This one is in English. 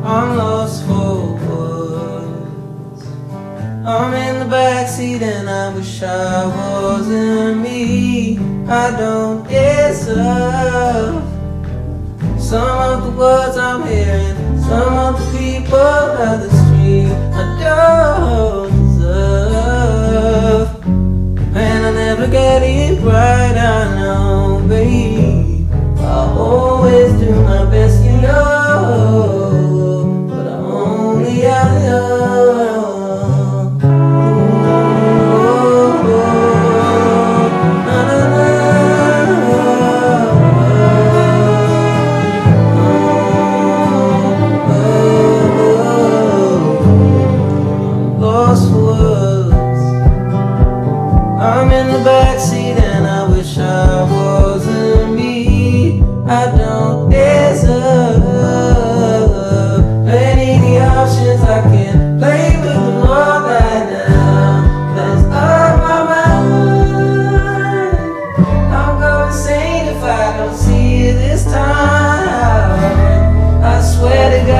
I'm lost for words. I'm in the backseat and I wish I wasn't me. I don't deserve some of the words I'm hearing, some of the people of the street. I don't deserve, and I never get it right, I know, babe. I always do my best, you know, but I'm only out here. I'm in the backseat and I wish I wasn't me. I don't deserve any of the options I can play with the Lord right now. That's on my mind. I'll go insane if I don't see you this time. I swear to God.